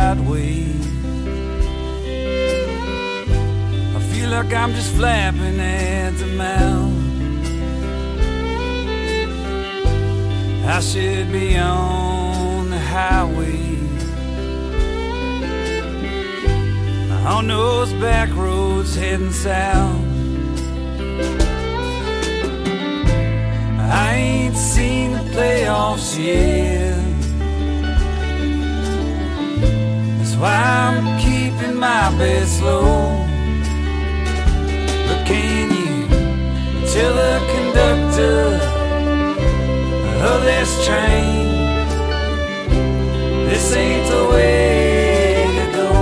sideways. I feel like I'm just flapping at the mouth. I should be on the highway, on those back roads heading south. I ain't seen the playoffs yet. That's why I'm keeping my bed slow. But can you tell the conductor of this train this ain't the way to go?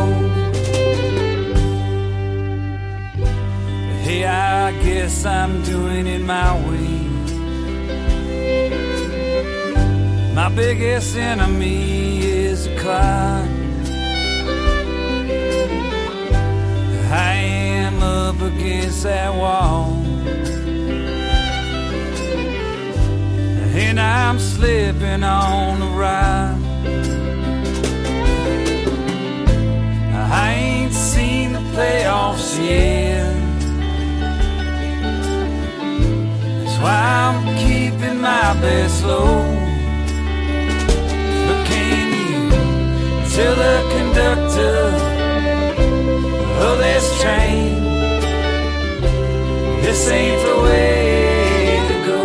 Hey, I guess I'm doing it my way. My biggest enemy is a clock. I am up against that wall, and I'm slipping on the ride. I ain't seen the playoffs yet. That's why I'm keeping my bed slow. Tell the conductor of this train this ain't the way to go.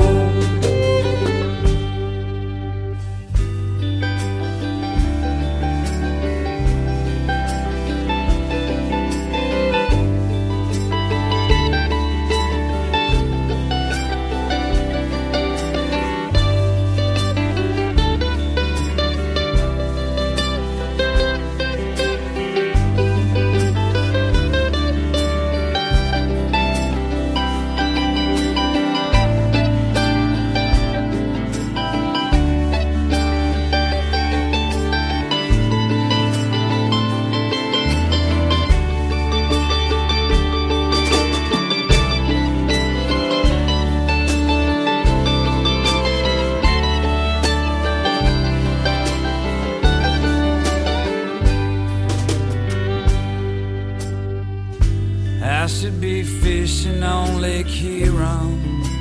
I should be fishing on Lake Huron,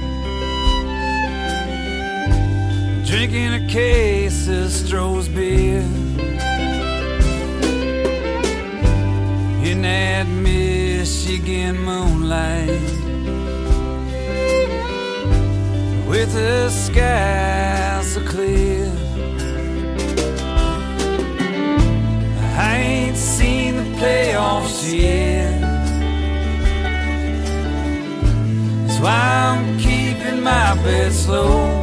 drinking a case of Stroh's beer in that Michigan moonlight, with the sky so clear. I ain't seen the playoffs yet. That's why I'm keeping my bed slow.